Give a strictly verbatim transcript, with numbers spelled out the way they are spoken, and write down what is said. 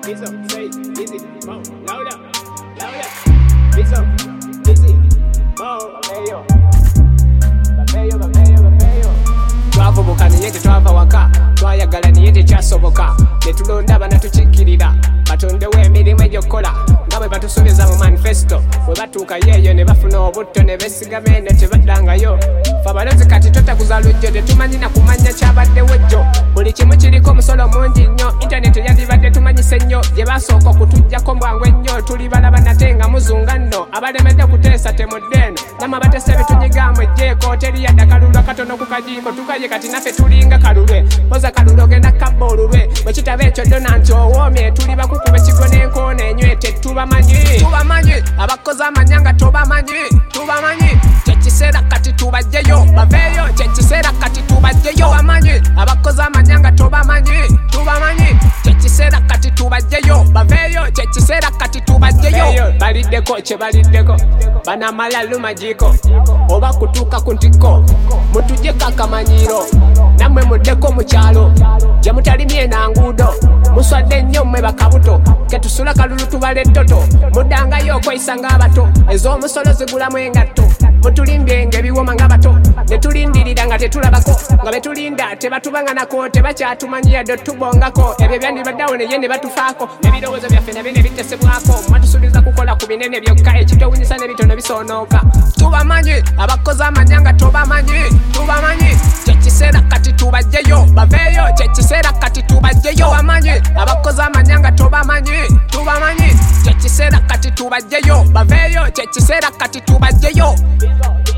Beats up, say, easy, mo, louder, louder. Beats up, easy, mo, bayo, bayo, bayo, bayo. Twavubuka naye tetwava waka, twayagala naye tekyasoboka. Netulonda banatukiikirira, batondewo emirimu egyokukola nga bwe batusuubiza mu manifesto. Bwe batuuka yeeyo ne bafuna obutto ne beesigama eno tebaddangayo. Ffe abalozi kati totakuza lujjo, tetumanyi na kumanya kyabaddewo ejjo. Buli kimu kiriko omusolo mungi nnyo, intaneti yandibadde tumanyise nnyo. Gye basooka okutuggyako mbwangu ennyo, tuli balaba nate nga muzunga nno. Abalemedde kuteesa temudde eno, namwe batese bitunyigamu ejjeeko. Teri yadde akalulu akatono ku kajiiko, tukaye kati naffe tulinga kalulwe. Poza kalulu ogenda kabba olulwe, bwe kitaba ekyo ddona nti owoomye. Tuli bakukuba ekigo n'enkoona enywe, tetubamanyi. Tubamanyi abakozi amanya nga tobamanyi. Tubamanyi kyekiseera kati tubajjeyo, baveeyo kyekiseera kati tubajjeyo. Bamanyi abakozi amanya nga tobamanyi. Tubamanyi kyekiseera kati tubajjeyo, baveeyo kyekiseera kati tubajjeyo. Baliddeko kye baliddeko, banamala lumajiko oba kutuuka ku ntiko. Mutugyeko akamanyiiro, nammwe muddeko mu kyalo gye mutalimye nanguudo. Muswadde nnyo mmwe bakabuto, ketusula kalulu tubale ettoto. Muddangayo okweyisa ng'abato, ez'omusolo zigulamu engatto. Mutulimbye ng'ebiwoma ng'abato, ne tulindirira nga tetulabako. Nga betulinda tebatubang'anako, tebakyatumanyi yadde tubongako. Ebyo byandibaddawo naye ne batufaako, n'ebirowoozo byaffe nabyo ne bitesebwako. Mwatusuubiza kukola ku binene byokka, ekitowunyisa n'ebitono bisonooka. Tubamanyi abakozi amanya nga tobamanyi. Tubamanyi kyekiseera kati tubajjeyo, baveeyo kyekiseera kati tubajjeyo. Bamanyi abakozi amanya nga tobamanyi. Tubamanyi kyekiseera kati tubajjeyo, baveeyo kyekiseera kati tubajjeyo.